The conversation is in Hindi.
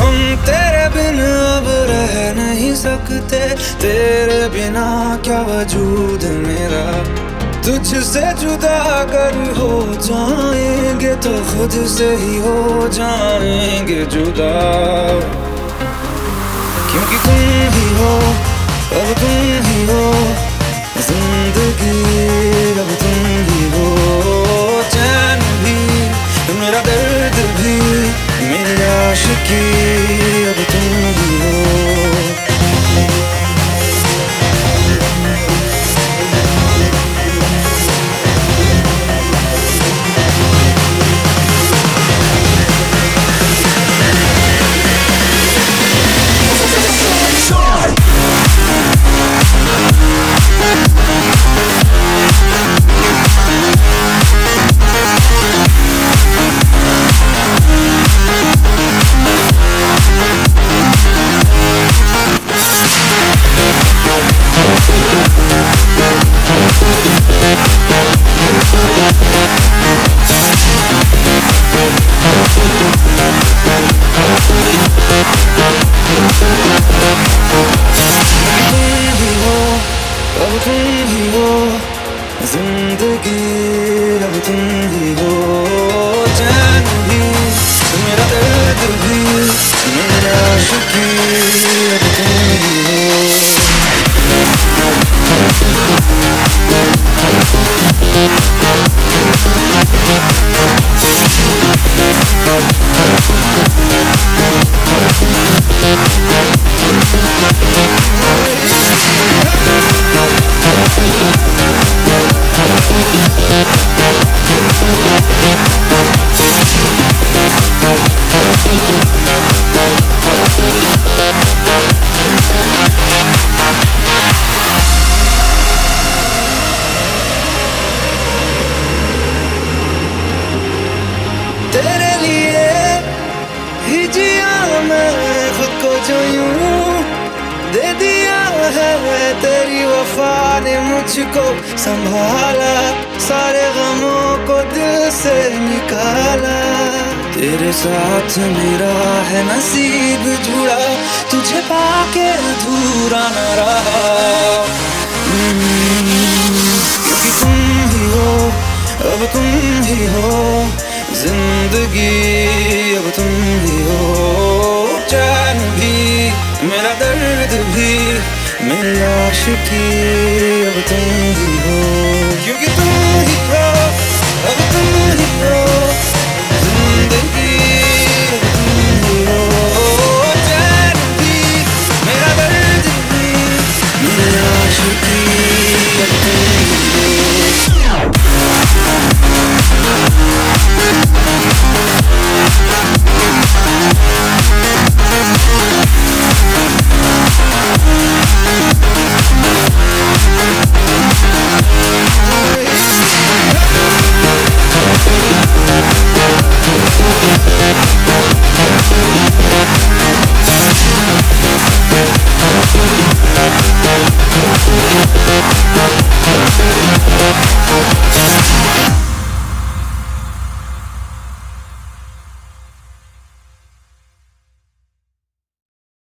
हम तेरे बिन अब रह नहीं सकते, तेरे बिना क्या वजूद मेरा। तुझसे जुदा अगर हो जाएंगे तो खुद से ही हो जाएंगे जुदा। क्योंकि तुम ही हो, अब तुम ही हो जिंदगी, अब तुम ही हो चैन भी, मेरा दर्द भी, मेरी आशिकी, अब तुम ही हो। अब तुम ही हो जिंदगी, अब तुम ही हो चैन भी, मेरा दर्द भी, मेरा आशिकी, अब तुम ही हो। तेरे लिए ही जिया मैं खुद को जो यूं दे दिया है, तेरी वफा ने मुझको संभाला, सारे गमों को दिल से निकाला। तेरे साथ मेरा है नसीब जुड़ा, तुझे पाके अधूरा न रहा। क्योंकि तुम ही हो, अब तुम ही हो जिंदगी, अब तुम ही हो चैन भी, मेरा दर्द भी, मेरी आशिकी, अब तुम ही